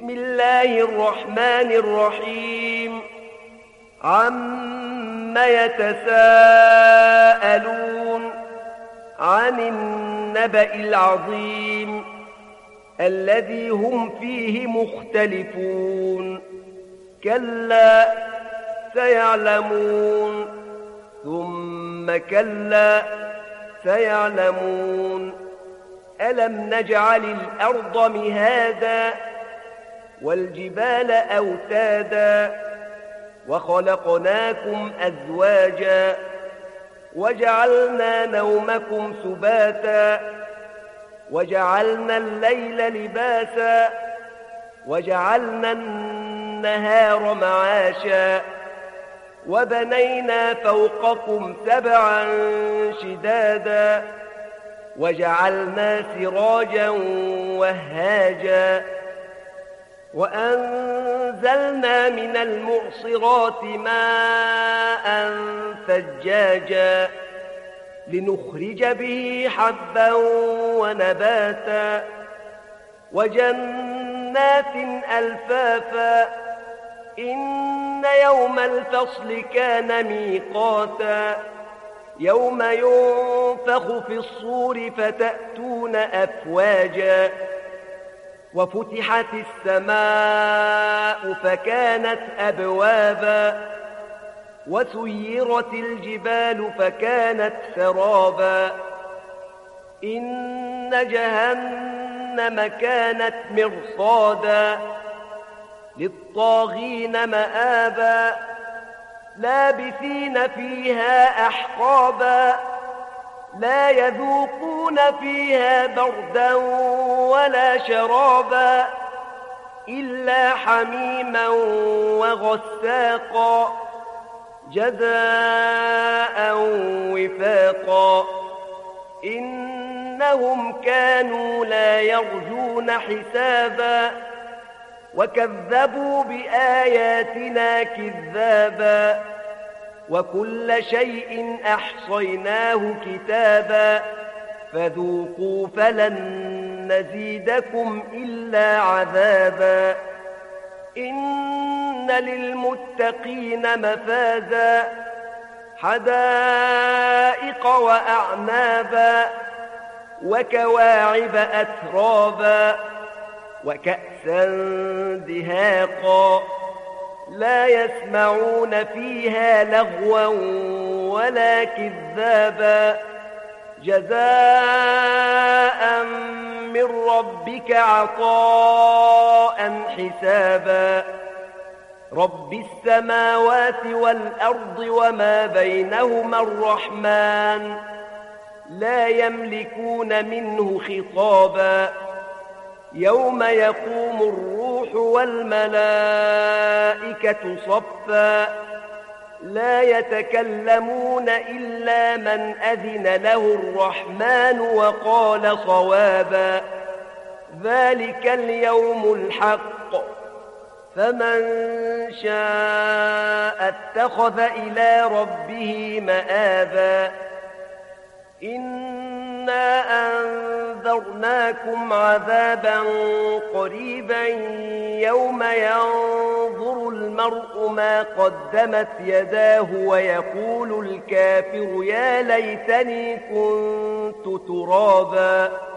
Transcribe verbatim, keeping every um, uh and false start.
بسم الله الرحمن الرحيم عم يتساءلون عن النبأ العظيم الذي هم فيه مختلفون كلا سيعلمون ثم كلا سيعلمون ألم نجعل الأرض مهادا والجبال أوتادا وخلقناكم أزواجا وجعلنا نومكم سباتا وجعلنا الليل لباسا وجعلنا النهار معاشا وبنينا فوقكم سبعا شدادا وجعلنا سراجا وهاجا وأنزلنا من المعصرات ماء ثجاجا لنخرج به حبا ونباتا وجنات ألفافا إن يوم الفصل كان ميقاتا يوم ينفخ في الصور فتأتون أفواجا وفتحت السماء فكانت أبوابا وسيرت الجبال فكانت سرابا إن جهنم كانت مرصادا للطاغين مآبا لابثين فيها أحقابا لا يذوقون فيها بردا ولا شرابا إلا حميما وغساقا جزاء وفاقا إنهم كانوا لا يرجون حسابا وكذبوا بآياتنا كذابا وكل شيء أحصيناه كتابا فذوقوا فلن نزيدكم إلا عذابا إن للمتقين مفازا حدائق وأعنابا وكواعب أترابا وكأسا دهاقا لا يسمعون فيها لغوا ولا كذابا جزاء من ربك عطاء حسابا رب السماوات والأرض وما بينهما الرحمن لا يملكون منه خطابا يوم يقوم الروح والملائكة صفا لا يتكلمون إلا من أذن له الرحمن وقال صوابا ذلك اليوم الحق فمن شاء اتخذ إلى ربه مآبا إنا أنذرناكم عذابا قريبا يوم ينظر المرء ما قدمت يداه ويقول الكافر يا ليتني كنت ترابا